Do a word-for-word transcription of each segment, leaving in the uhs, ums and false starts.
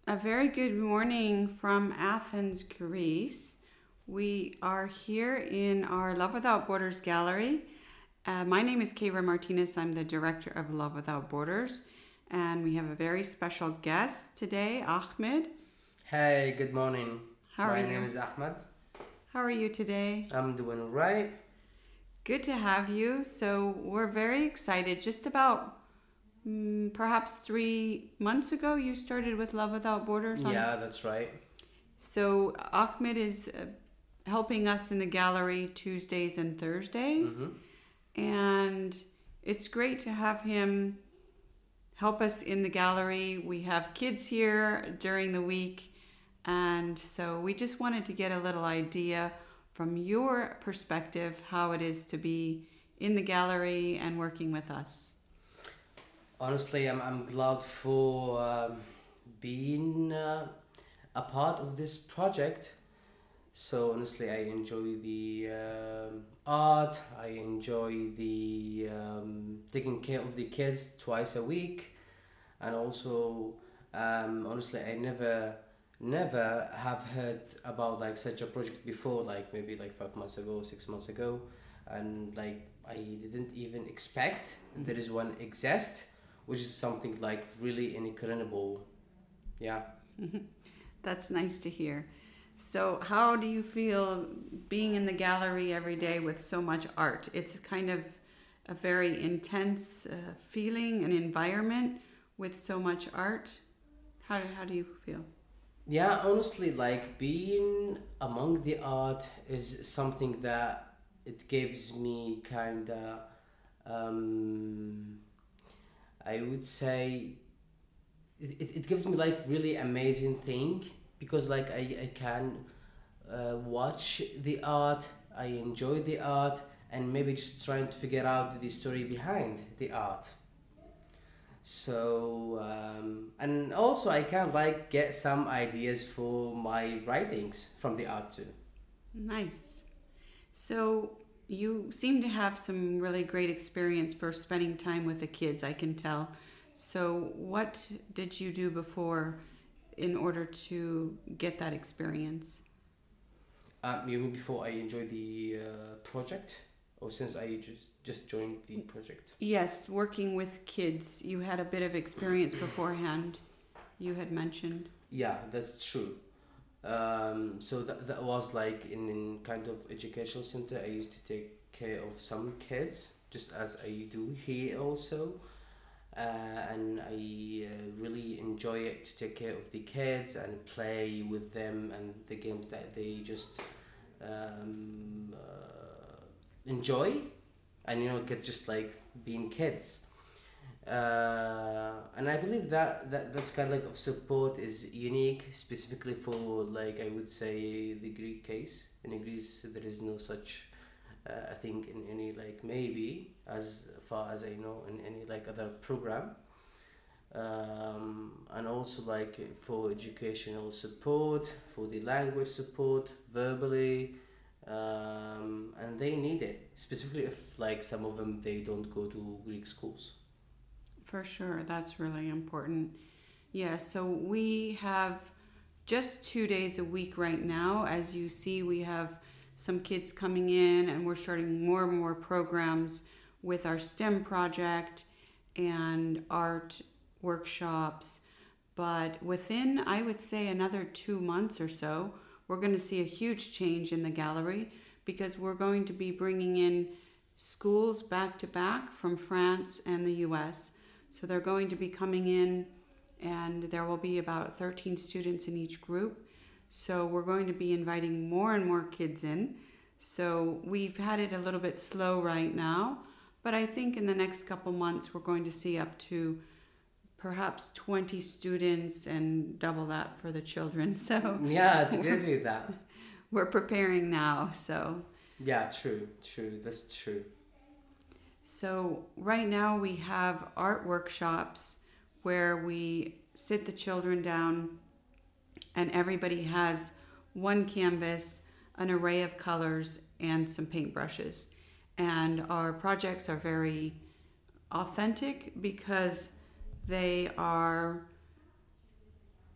A very good morning from Athens, Greece. We are here in our Love Without Borders gallery. Uh, my name is Kayra Martinez. I'm the director of Love Without Borders, and we have a very special guest today, Ahmed. Hey, good morning. How are My name you? is Ahmed. How are you today? I'm doing alright. Good to have you. So, we're very excited. Just about mm, perhaps three months ago, you started with Love Without Borders on. Yeah, that's right. So Ahmed is uh, helping us in the gallery Tuesdays and Thursdays, Mm-hmm. and it's great to have him help us in the gallery. We have kids here during the week, and so we just wanted to get a little idea from your perspective how it is to be in the gallery and working with us. Honestly, I'm, I'm glad for um, being uh, a part of this project. So, honestly, I enjoy the um, art, I enjoy the um, taking care of the kids twice a week, and also, um, honestly, I never never have heard about like such a project before, like maybe like five months ago, six months ago, and like I didn't even expect there is one exist, which is something like really incredible. Yeah. That's nice to hear. So, how do you feel being in the gallery every day with so much art? It's kind of a very intense uh, feeling, an environment with so much art. How, how do you feel? Yeah, honestly, like being among the art is something that it gives me kind of, um, I would say, it, it it gives me like really amazing thing because like I, I can uh, watch the art, I enjoy the art, and maybe just trying to figure out the story behind the art. So um, and also I can like get some ideas for my writings from the art too. Nice. So, you seem to have some really great experience for spending time with the kids, I can tell. So, what did you do before in order to get that experience? Um, you mean before I enjoy the uh, project, or since I just just joined the project? Yes, working with kids. You had a bit of experience beforehand, you had mentioned. Yeah, that's true. Um, so that, that was like in, in kind of educational center. I used to take care of some kids, just as I do here also. Uh, and I uh, really enjoy it to take care of the kids and play with them and the games that they just um, uh, enjoy, and you know get just like being kids. Uh, and I believe that, that that's kind of like of support is unique specifically for like I would say the Greek case. In Greece there is no such uh, I think in any like maybe as far as I know in any like other program, um, and also like for educational support, for the language support verbally, um, and they need it specifically if like some of them they don't go to Greek schools. For sure, that's really important. Yeah, so we have just two days a week right now. As you see, we have some kids coming in, and we're starting more and more programs with our STEM project and art workshops. But within, I would say, another two months or so, we're going to see a huge change in the gallery because we're going to be bringing in schools back to back from France and the U S. So they're going to be coming in, and there will be about thirteen students in each group. So we're going to be inviting more and more kids in. So we've had it a little bit slow right now, but I think in the next couple months we're going to see up to perhaps twenty students and double that for the children. So Yeah, it's great with that. we're preparing now. So Yeah, true, true. That's true. so right now we have art workshops where we sit the children down, and everybody has one canvas, an array of colors, and some paintbrushes. And our projects are very authentic because they are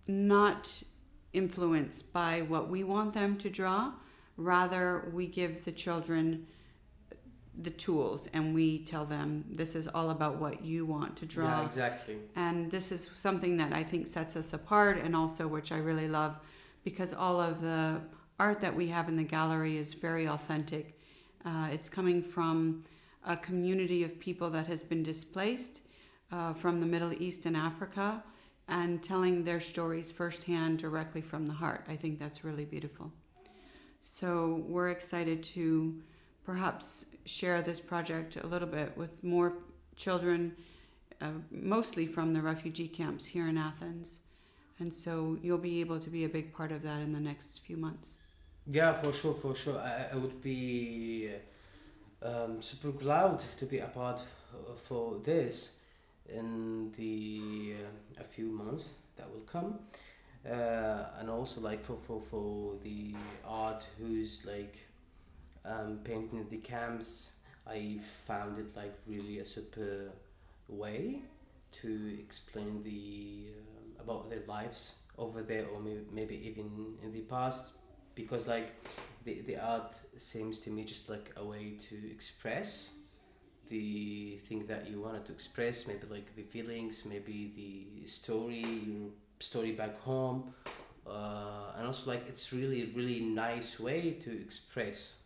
not influenced by what we want them to draw. Rather, we give the children the tools and we tell them this is all about what you want to draw. Yeah, exactly. And this is something that I think sets us apart, and also which I really love, because all of the art that we have in the gallery is very authentic. Uh, it's coming from a community of people that has been displaced uh, from the Middle East and Africa, and telling their stories firsthand directly from the heart. I think that's really beautiful. So we're excited to perhaps share this project a little bit with more children, uh, mostly from the refugee camps here in Athens. And so you'll be able to be a big part of that in the next few months. Yeah, for sure, for sure. I, I would be um, super glad to be a part f- for this in the uh, a few months that will come. Uh, and also like for, for, for the art who's like um, painting the camps, I found it like really a super way to explain the uh, about their lives over there, or maybe, maybe even in the past, because like the, the art seems to me just like a way to express the thing that you wanted to express, maybe like the feelings, maybe the story, your story back home, uh, and also like it's really really nice way to express.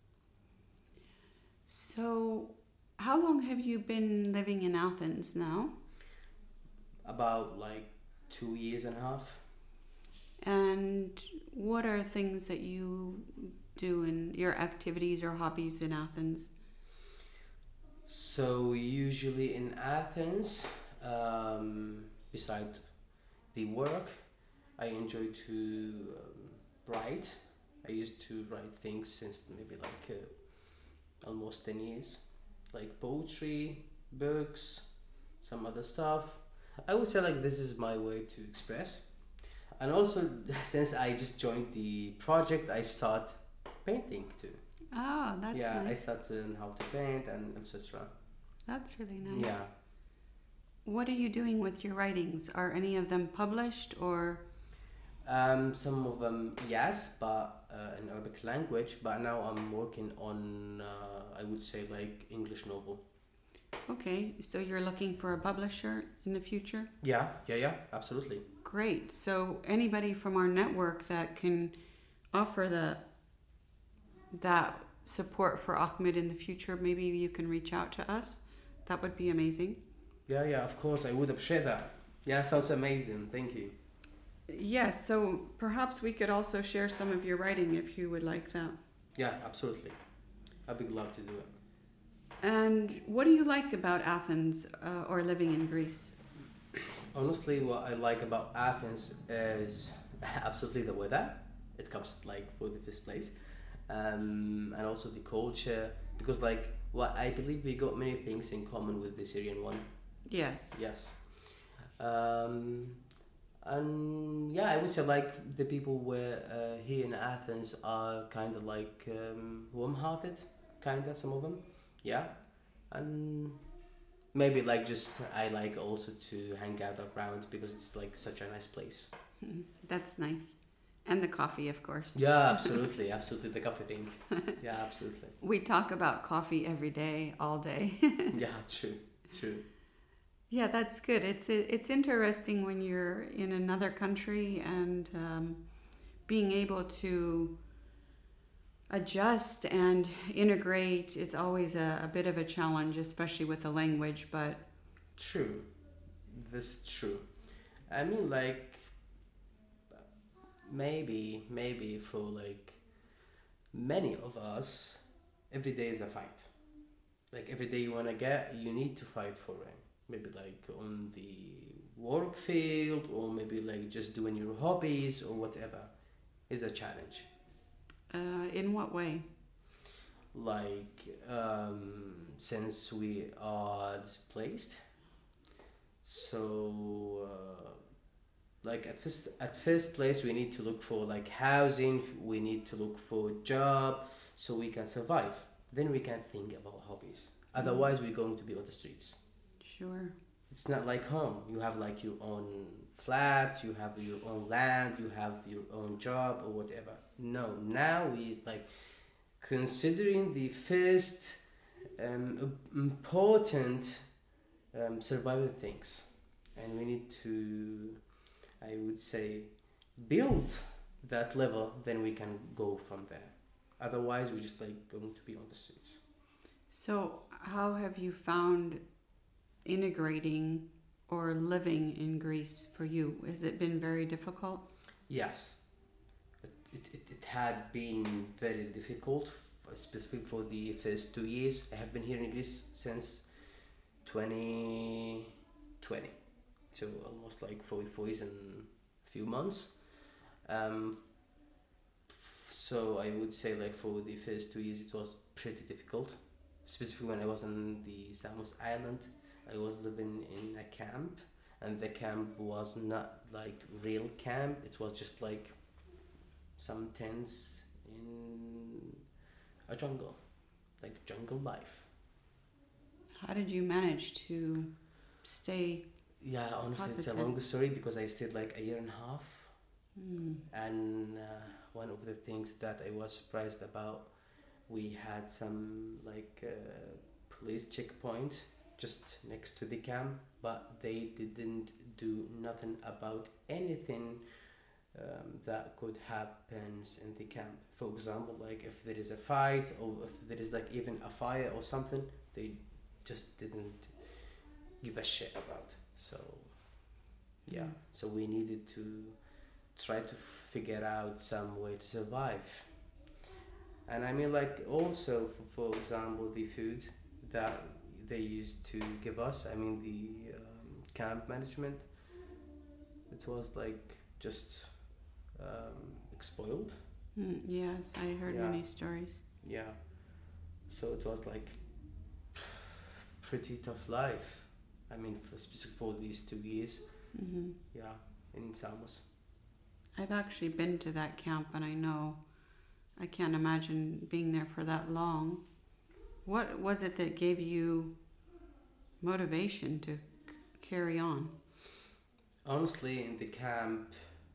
So how long have you been living in Athens now? About like two years and a half. And what are things that you do in your activities or hobbies in Athens? So usually in Athens, um, beside the work, I enjoy to um, write. I used to write things since maybe like uh, almost ten years, like poetry, books, some other stuff. I would say like this is my way to express. And also, since I just joined the project, I start painting too. Oh, that's yeah, I nice. start to learn how to paint and et cetera. That's really nice. Yeah. What are you doing with your writings? Are any of them published or? Um, some of them, yes, but uh, in Arabic language. But now I'm working on, uh, I would say, like English novel. Okay, so you're looking for a publisher in the future? Yeah, yeah, yeah, absolutely. Great. So anybody from our network that can offer the that support for Ahmed in the future, maybe you can reach out to us. That would be amazing. Yeah, yeah, of course, I would appreciate that. Yeah, sounds amazing. Thank you. Yes, so perhaps we could also share some of your writing if you would like that. Yeah, absolutely. I'd be glad to do it. And what do you like about Athens uh, or living in Greece? Honestly, what I like about Athens is absolutely the weather. It comes like for the first place, um, and also the culture. Because like, what I believe we got many things in common with the Syrian one. Yes. Yes. Um, and yeah, I would say like the people were uh, here in Athens are kind of like um, warm-hearted, kind of some of them. Yeah, and maybe like just I like also to hang out around because it's like such a nice place. That's nice. And the coffee, of course. Yeah, absolutely, absolutely. The coffee thing. Yeah, absolutely. We talk about coffee every day, all day. Yeah, true, true. Yeah, that's good. It's it's interesting when you're in another country and um, being able to adjust and integrate. It's always a, a bit of a challenge, especially with the language, but True. This is true. I mean, like maybe, maybe for like many of us, every day is a fight. Like every day you wanna get, you need to fight for it. Maybe like on the work field, or maybe like just doing your hobbies or whatever, is a challenge. uh, in what way? Like um, since we are displaced, so uh, like at first at first place we need to look for like housing, we need to look for job so we can survive, then we can think about hobbies, otherwise we're going to be on the streets. Sure. It's not like home, you have like your own flat, you have your own land, you have your own job or whatever. No, now we like considering the first um, important um, survival things, and we need to, I would say, build that level. Then we can go from there. Otherwise, we're just like going to be on the streets. So, how have you found integrating or living in Greece for you? Has it been very difficult? Yes, it, it, it, it had been very difficult, f- specifically for the first two years. I have been here in Greece since twenty twenty, so almost like four, four years and a few months. Um, so I would say like for the first two years it was pretty difficult, specifically when I was on the Samos Island. I was living in a camp, and the camp was not like real camp. It was just like some tents in a jungle, like jungle life. How did you manage to stay Yeah, honestly, it's a positive? long story because I stayed like a year and a half, Mm. and uh, one of the things that I was surprised about, we had some like uh, police checkpoint just next to the camp, but they didn't do nothing about anything um, that could happen in the camp. For example, like if there is a fight or if there is like even a fire or something, they just didn't give a shit about. So yeah, Mm. so we needed to try to figure out some way to survive. And I mean, like also for, for example, the food that they used to give us. I mean, the um, camp management. It was like just um, spoiled. Mm, yes, I heard Yeah. many stories. Yeah. So it was like pretty tough life. I mean, for, specific for these two years. Hmm. Yeah, in Samos. I've actually been to that camp, and I know I can't imagine being there for that long. What was it that gave you motivation to c- carry on? Honestly, in the camp,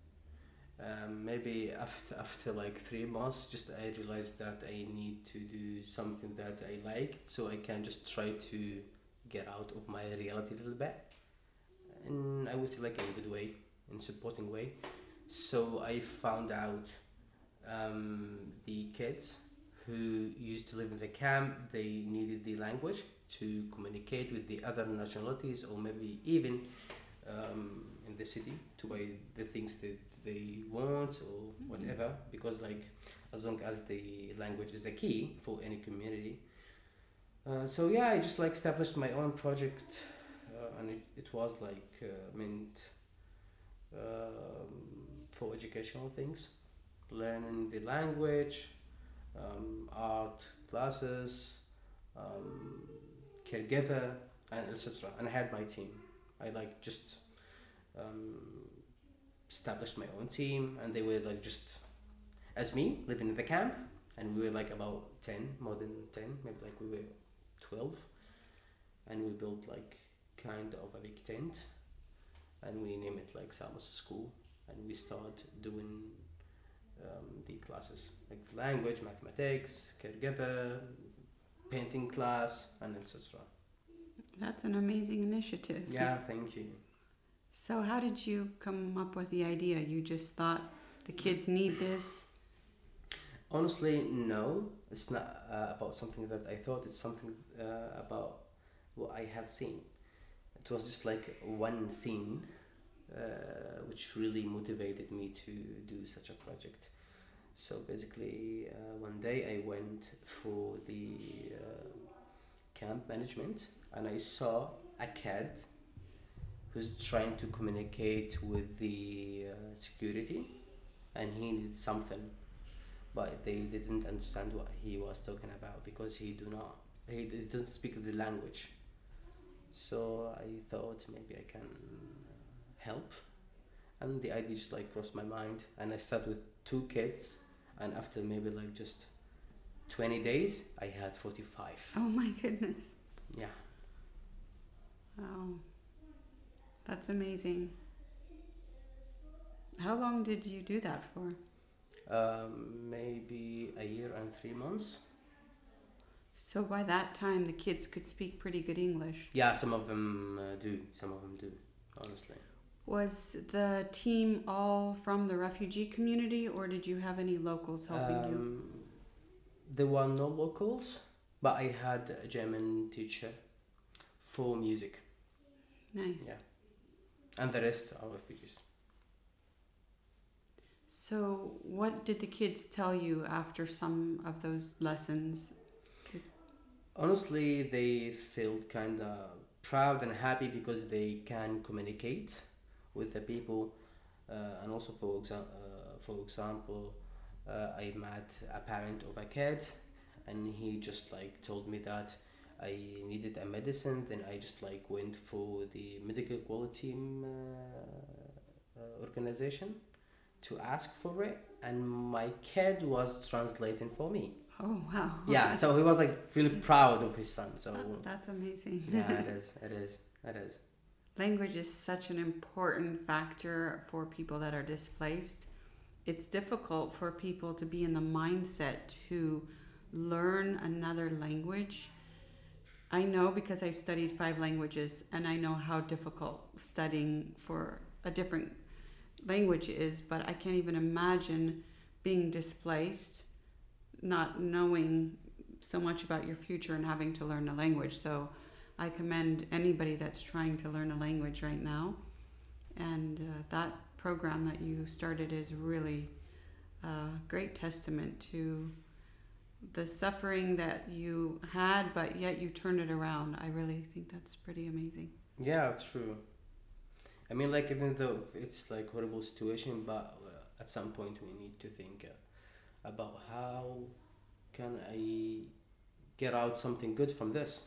um, maybe after after like three months, just I realized that I need to do something that I like, so I can just try to get out of my reality a little bit, and I would say like in a good way, in supporting way. So I found out um, the kids who used to live in the camp, they needed the language to communicate with the other nationalities, or maybe even um, in the city to buy the things that they want or whatever, because like as long as the language is the key for any community. Uh, so yeah, I just like established my own project, uh, and it, it was like uh, meant um, for educational things, learning the language, um, art classes, um, caregiver, and et cetera. And I had my team. I like just um, established my own team, and they were like just as me living in the camp, and we were like about ten, more than ten, maybe like we were twelve, and we built like kind of a big tent, and we named it like Samos School, and we started doing um, the classes like language, mathematics, caregiver, painting class, and et cetera. That's an amazing initiative. Yeah, thank you. So, how did you come up with the idea? You just thought the kids need this? Honestly, no. It's not uh, about something that I thought. It's something uh, about what I have seen. It was just like one scene, uh, which really motivated me to do such a project. So basically, uh, one day I went for the uh, camp management, and I saw a kid who's trying to communicate with the uh, security, and he needed something, but they didn't understand what he was talking about because he do not he d- doesn't speak the language. So I thought maybe I can uh, help, and the idea just like crossed my mind, and I started with two kids, and after maybe like just twenty days I had forty-five. Oh my goodness. Yeah. Wow. That's amazing. How long did you do that for? Um, maybe a year and three months. So by that time, the kids could speak pretty good English. Yeah, some of them uh, do. Some of them do, honestly. Was the team all from the refugee community, or did you have any locals helping you? Um, there were no locals, but I had a German teacher for music. Nice. Yeah. And the rest are refugees. So what did the kids tell you after some of those lessons? Honestly, they felt kind of proud and happy because they can communicate with the people. Uh, and also, for, exa- uh, for example, uh, I met a parent of a kid, and he just like told me that I needed a medicine. Then I just like went for the medical quality um, uh, uh, organization to ask for it, and my kid was translating for me. Oh, wow. Yeah, so he was like really proud of his son. So Oh, that's amazing. yeah, it is, it is, it is. Language is such an important factor for people that are displaced. It's difficult for people to be in the mindset to learn another language. I know because I studied five languages, and I know how difficult studying for a different language is, but I can't even imagine being displaced, not knowing so much about your future and having to learn a language. So I commend anybody that's trying to learn a language right now. And uh, that program that you started is really a great testament to the suffering that you had, but yet you turned it around. I really think that's pretty amazing. Yeah, true. I mean, like, even though it's like horrible situation, but uh, at some point we need to think uh, about how can I get out something good from this.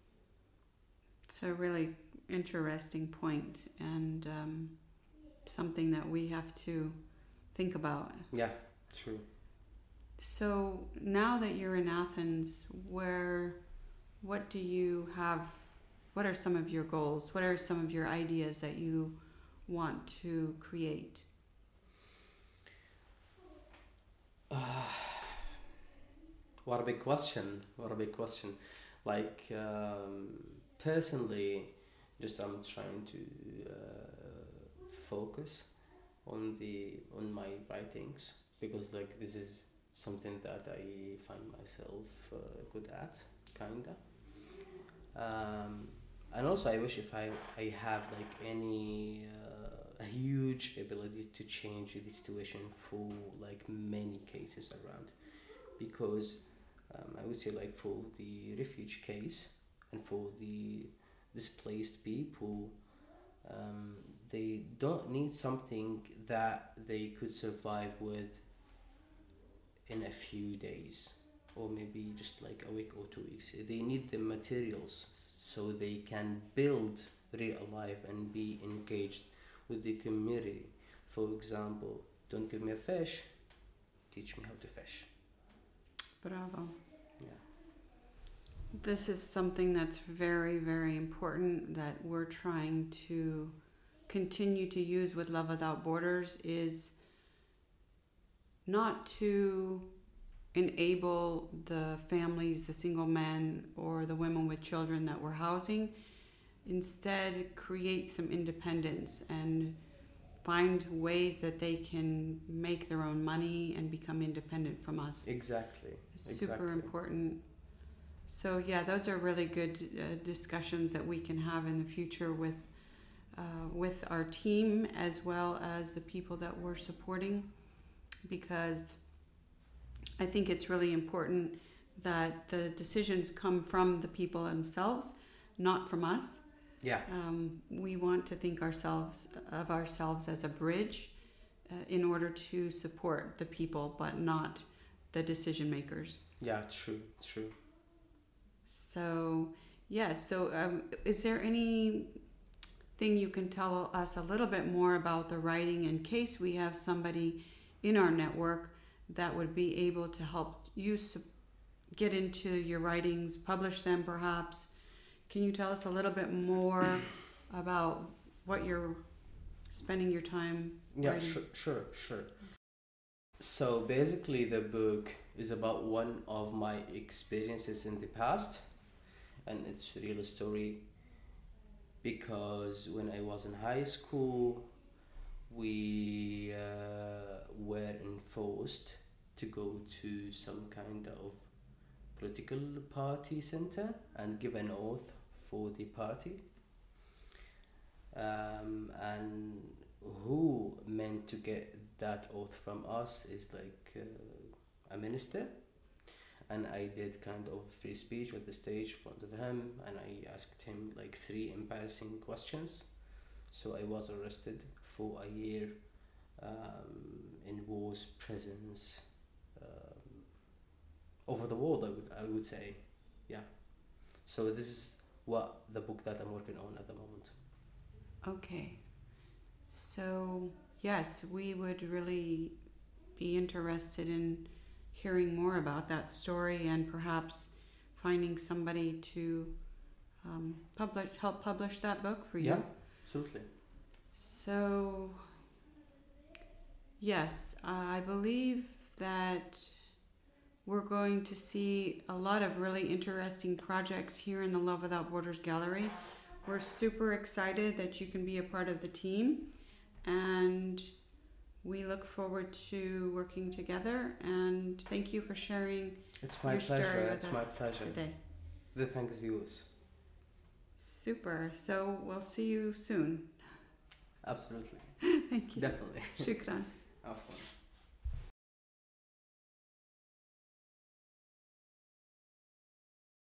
It's a really interesting point, and um, something that we have to think about. Yeah, true. So now that you're in Athens, where, what do you have, what are some of your goals? What are some of your ideas that you want to create? Uh, what a big question. What a big question. Like, um, personally, just I'm trying to uh, focus on the on my writings, because like this is something that I find myself uh, good at, kinda. Um, and also, I wish if I I have like any uh, a huge ability to change the situation for like many cases around, because um, I would say like for the refugee case and for the displaced people, um, they don't need something that they could survive with in a few days, or maybe just like a week or two weeks. They need the materials so they can build real life and be engaged with the community. For example, don't give me a fish, teach me how to fish. Bravo. Yeah. This is something that's very, very important that we're trying to continue to use with Love Without Borders, is not to enable the families, the single men or the women with children that we're housing. Instead, create some independence and find ways that they can make their own money and become independent from us. Exactly. It's exactly. super important. So yeah, those are really good uh, discussions that we can have in the future with uh, with our team, as well as the people that we're supporting, because I think it's really important that the decisions come from the people themselves, not from us. Yeah. Um, we want to think ourselves of ourselves as a bridge uh, in order to support the people, but not the decision makers. Yeah, true, true. So, yeah, so um, is there anything you can tell us a little bit more about the writing, in case we have somebody in our network that would be able to help you su- get into your writings, publish them perhaps? Can you tell us a little bit more about what you're spending your time Yeah, writing? sure, sure, sure. So basically, the book is about one of my experiences in the past, and it's a real story because when I was in high school, we uh, were enforced to go to some kind of political party center and give an oath for the party. Um, and who meant to get that oath from us is like uh, a minister. And I did kind of free speech at the stage in front of him, and I asked him like three embarrassing questions. So I was arrested for a year um, in wars, prisons, um, over the world. I would I would say, yeah. So this is what the book that I'm working on at the moment. Okay. So, yes, we would really be interested in hearing more about that story and perhaps finding somebody to um, publish, help publish that book for you. Yeah, absolutely. So, yes, uh, I believe that we're going to see a lot of really interesting projects here in the Love Without Borders Gallery. We're super excited that you can be a part of the team, and we look forward to working together. And thank you for sharing It's my your story pleasure. with It's us my pleasure. today. The thank is yours. Super. So we'll see you soon. Absolutely. Thank you. Definitely. Shukran. Afwan.